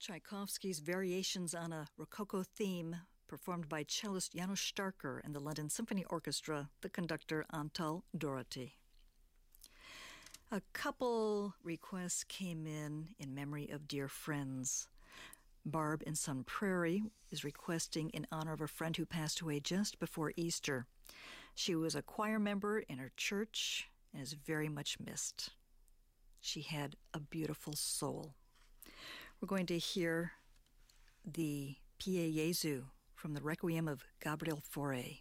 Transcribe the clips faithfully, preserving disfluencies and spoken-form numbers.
Tchaikovsky's Variations on a Rococo Theme, performed by cellist Janos Starker and the London Symphony Orchestra, the conductor Antal Dorothy. A couple requests came in in memory of dear friends. Barb in Sun Prairie is requesting in honor of a friend who passed away just before Easter. She was a choir member in her church and is very much missed. She had a beautiful soul. We're going to hear the Pie Jesu from the Requiem of Gabriel Fauré.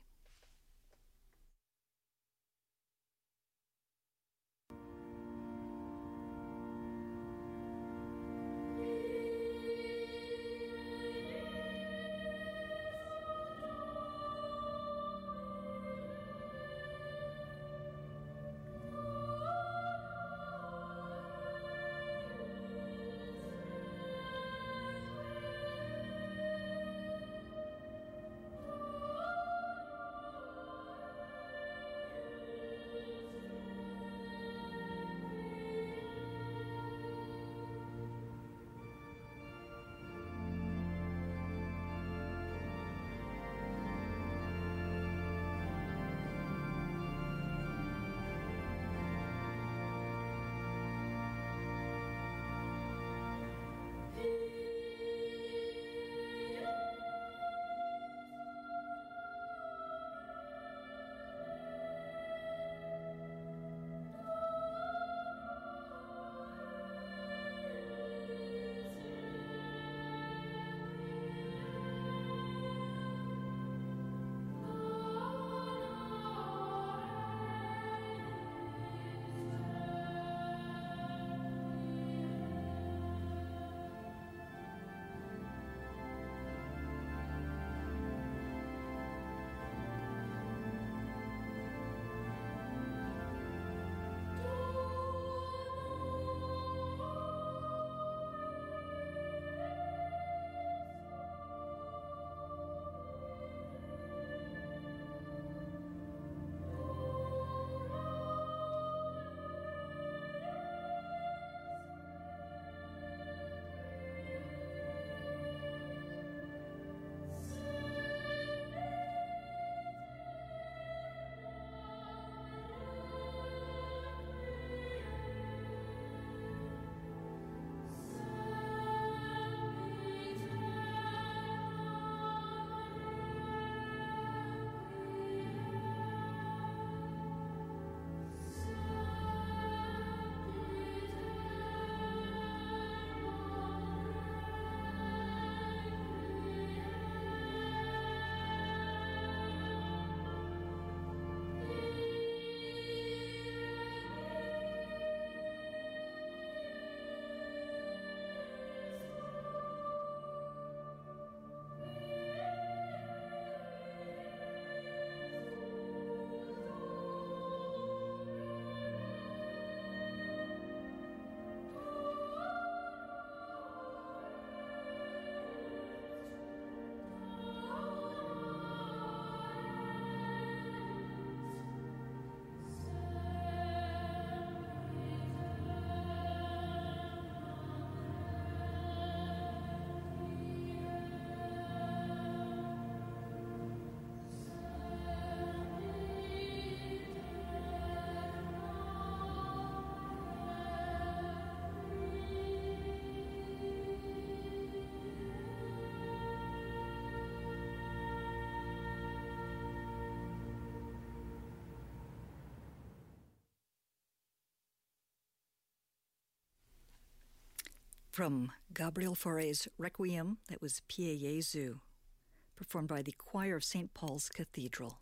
From Gabriel Fauré's Requiem, that was Pie Jesu, performed by the choir of Saint Paul's Cathedral.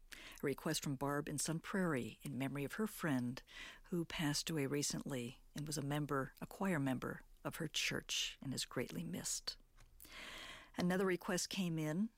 A request from Barb in Sun Prairie in memory of her friend who passed away recently and was a member, a choir member of her church and is greatly missed. Another request came in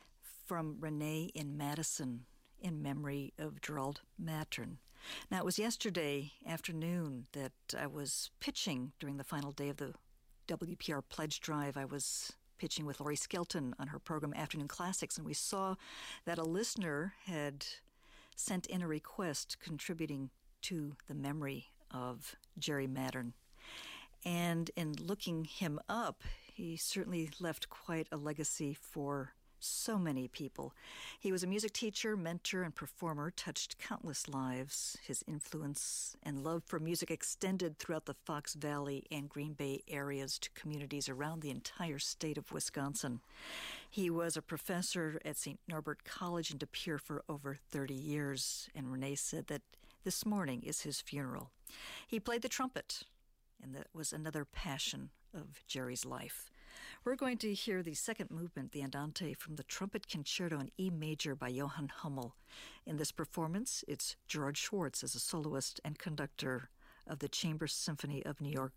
from Renee in Madison in memory of Gerald Mattern. Now, it was yesterday afternoon that I was pitching during the final day of the W P R Pledge Drive. I was pitching with Laurie Skelton on her program Afternoon Classics, and we saw that a listener had sent in a request contributing to the memory of Jerry Mattern. And in looking him up, he certainly left quite a legacy for so many people. He was a music teacher, mentor, and performer, touched countless lives. His influence and love for music extended throughout the Fox Valley and Green Bay areas to communities around the entire state of Wisconsin. He was a professor at Saint Norbert College in De Pere for over thirty years, and Renee said that this morning is his funeral. He played the trumpet, and that was another passion of Jerry's life. We're going to hear the second movement, the Andante, from the Trumpet Concerto in E major by Johann Hummel. In this performance, it's Gerard Schwartz as a soloist and conductor of the Chamber Symphony of New York.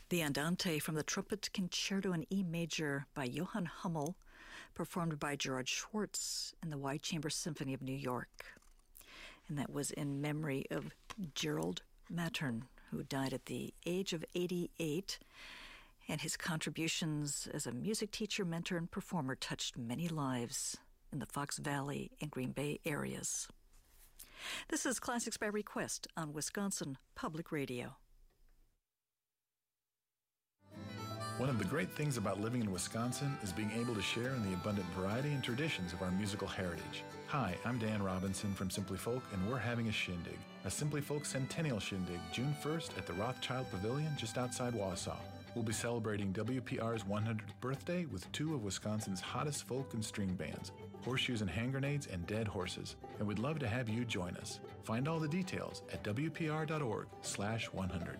The Andante from the Trumpet Concerto in E major by Johann Hummel, performed by Gerard Schwartz and the Y Chamber Symphony of New York. And that was in memory of Gerald Mattern, who died at the age of eighty-eight. And his contributions as a music teacher, mentor, and performer touched many lives in the Fox Valley and Green Bay areas. This is Classics by Request on Wisconsin Public Radio. One of the great things about living in Wisconsin is being able to share in the abundant variety and traditions of our musical heritage. Hi, I'm Dan Robinson from Simply Folk, and we're having a shindig, a Simply Folk Centennial Shindig, June first at the Rothschild Pavilion just outside Wausau. We'll be celebrating W P R's one hundredth birthday with two of Wisconsin's hottest folk and string bands, Horseshoes and Hand Grenades and Dead Horses, and we'd love to have you join us. Find all the details at W P R dot org slash one hundred.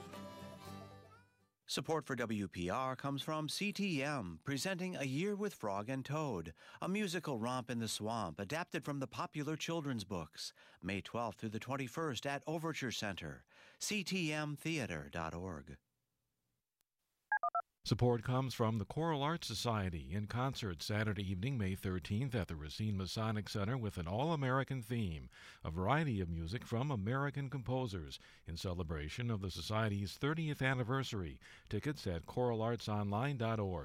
Support for W P R comes from C T M, presenting A Year with Frog and Toad, a musical romp in the swamp adapted from the popular children's books, May twelfth through the twenty-first at Overture Center, C T M theater dot org. Support comes from the Choral Arts Society in concert Saturday evening, May thirteenth at the Racine Masonic Center with an all-American theme, a variety of music from American composers in celebration of the Society's thirtieth anniversary. Tickets at choral arts online dot org.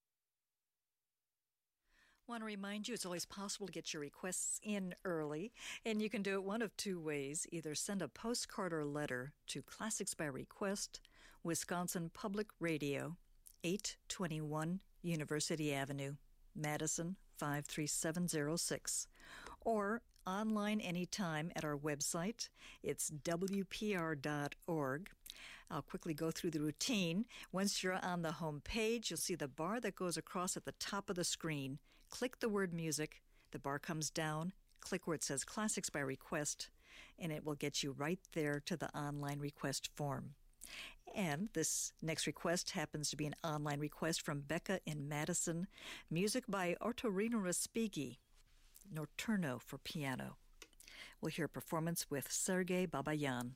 Want to remind you it's always possible to get your requests in early, and you can do it one of two ways. Either send a postcard or letter to Classics by Request, Wisconsin Public Radio, eight twenty-one University Avenue, Madison five three seven zero six, or online anytime at our website. It's W P R dot org. I'll quickly go through the routine. Once you're on the home page, you'll see the bar that goes across at the top of the screen. Click the word music. The bar comes down. Click where it says Classics by Request, and it will get you right there to the online request form. And this next request happens to be an online request from Becca in Madison. Music by Ottorino Respighi, Notturno for piano. We'll hear a performance with Sergei Babayan.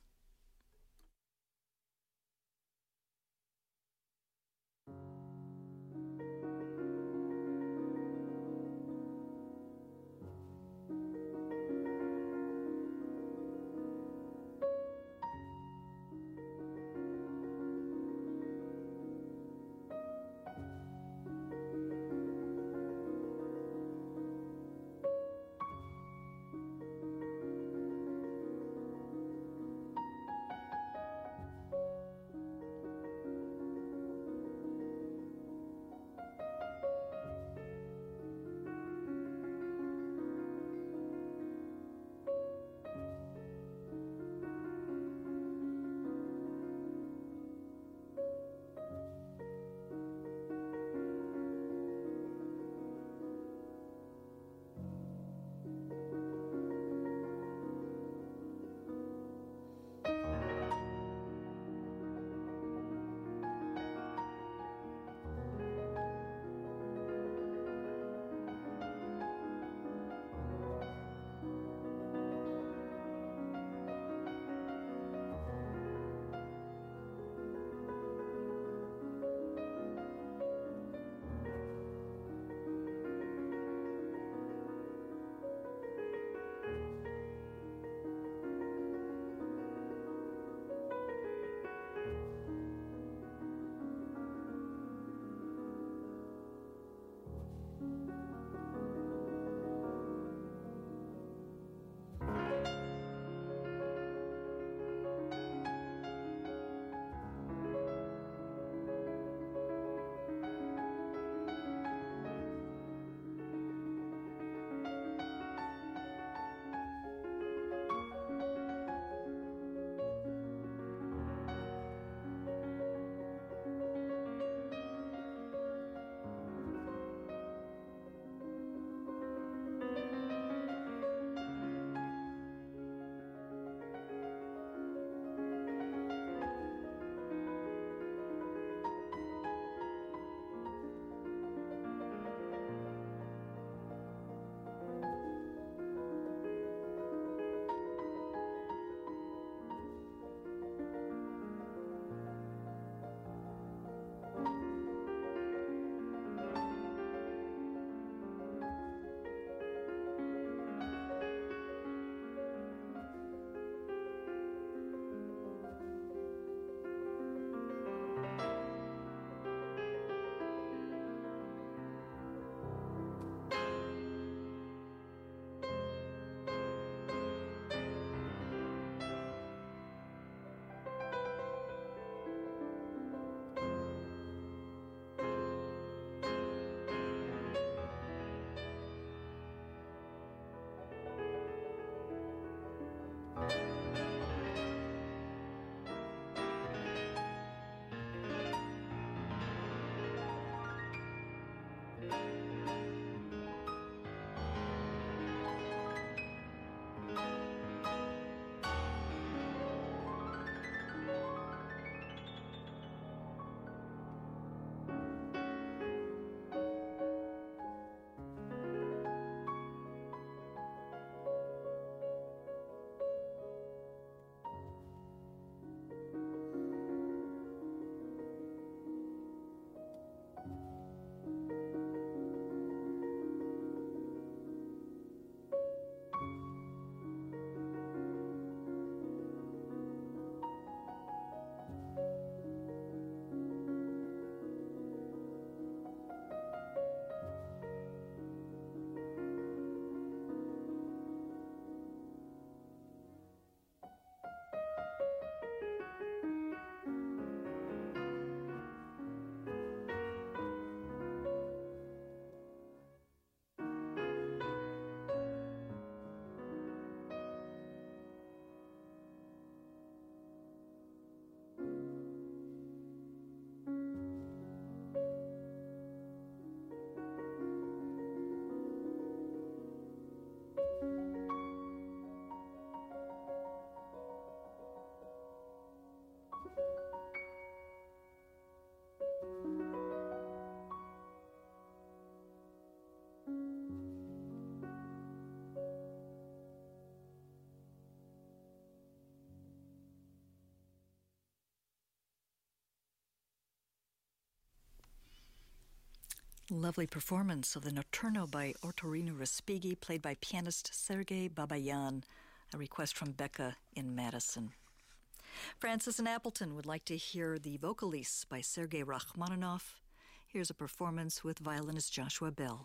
Lovely performance of the Notturno by Ottorino Respighi, played by pianist Sergei Babayan, a request from Becca in Madison. Francis and Appleton would like to hear the Vocalists by Sergei Rachmaninoff. Here's a performance with violinist Joshua Bell.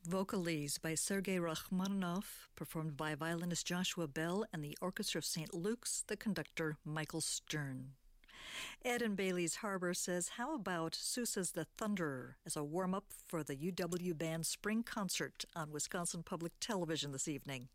Vocalese by Sergei Rachmaninoff, performed by violinist Joshua Bell and the Orchestra of Saint Luke's, the conductor Michael Stern. Ed in Bailey's Harbor says, how about Sousa's The Thunderer as a warm-up for the U W Band Spring Concert on Wisconsin Public Television this evening?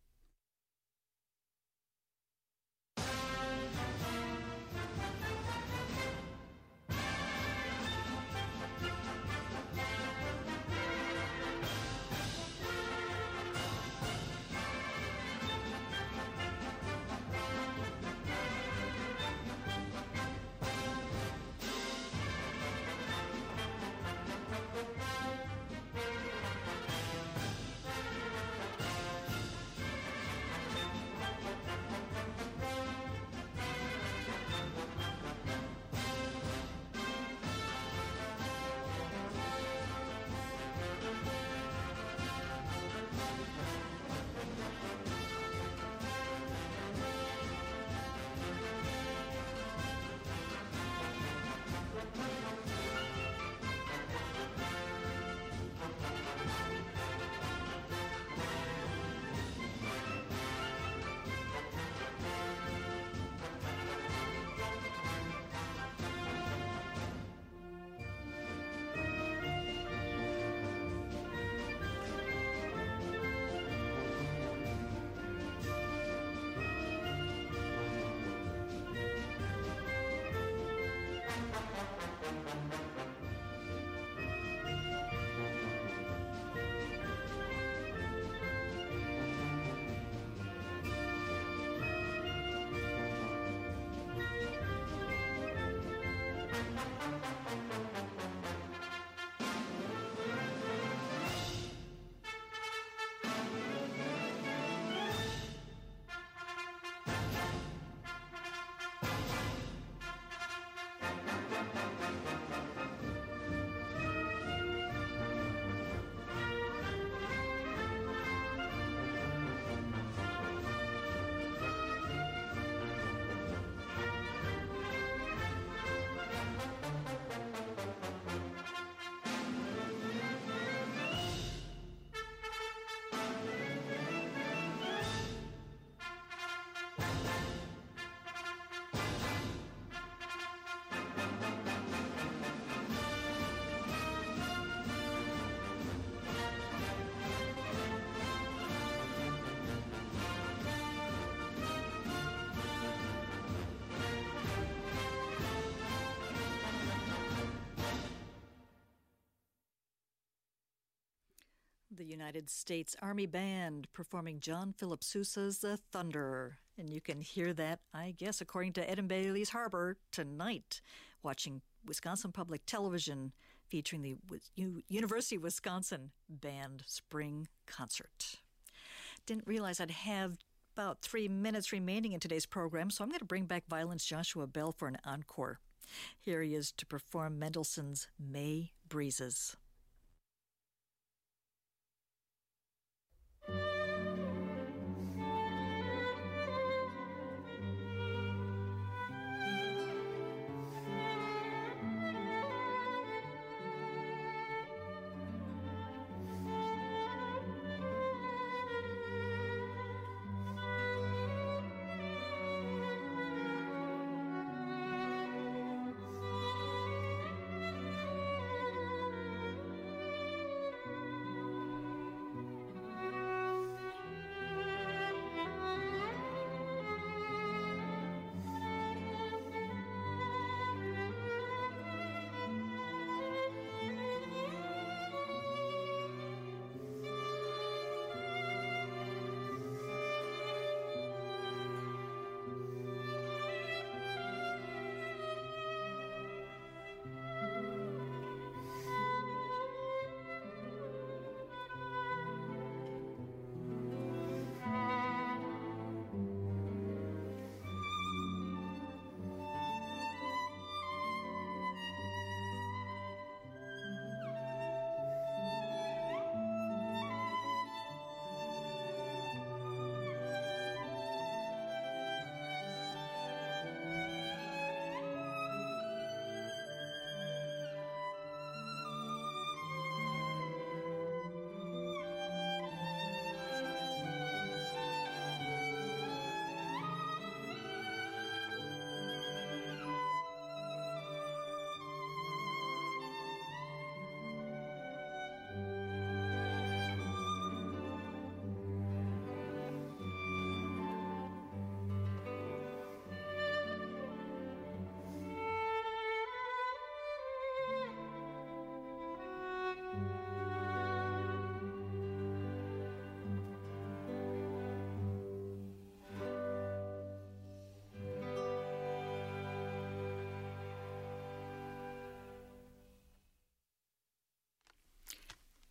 The United States Army Band performing John Philip Sousa's The Thunderer. And you can hear that, I guess, according to Ed and Bailey's Harbor, tonight, watching Wisconsin Public Television featuring the U- University of Wisconsin Band Spring Concert. Didn't realize I'd have about three minutes remaining in today's program, so I'm going to bring back violinist Joshua Bell for an encore. Here he is to perform Mendelssohn's May Breezes.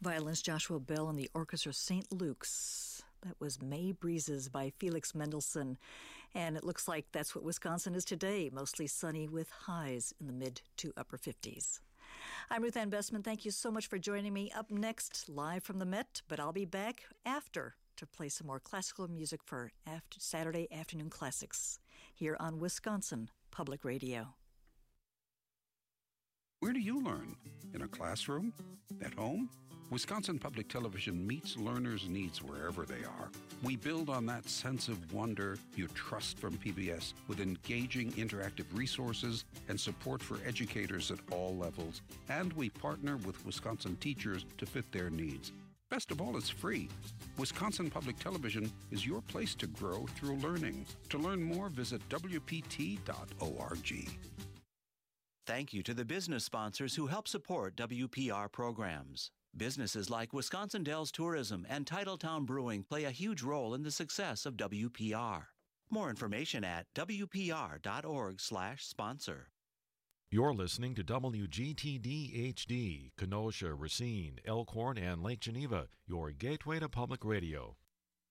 Violinist Joshua Bell and the Orchestra Saint Luke's. That was May Breezes by Felix Mendelssohn. And it looks like that's what Wisconsin is today, mostly sunny with highs in the mid to upper fifties. I'm Ruth Ann Bestman. Thank you so much for joining me. Up next, live from the Met, but I'll be back after to play some more classical music for after Saturday Afternoon Classics here on Wisconsin Public Radio. Where do you learn? In a classroom? At home? Wisconsin Public Television meets learners' needs wherever they are. We build on that sense of wonder you trust from P B S with engaging interactive resources and support for educators at all levels. And we partner with Wisconsin teachers to fit their needs. Best of all, it's free. Wisconsin Public Television is your place to grow through learning. To learn more, visit W P T dot org. Thank you to the business sponsors who help support W P R programs. Businesses like Wisconsin Dells Tourism and Titletown Brewing play a huge role in the success of W P R. More information at W P R dot org slash sponsor. You're listening to W G T D H D, Kenosha, Racine, Elkhorn, and Lake Geneva, your gateway to public radio.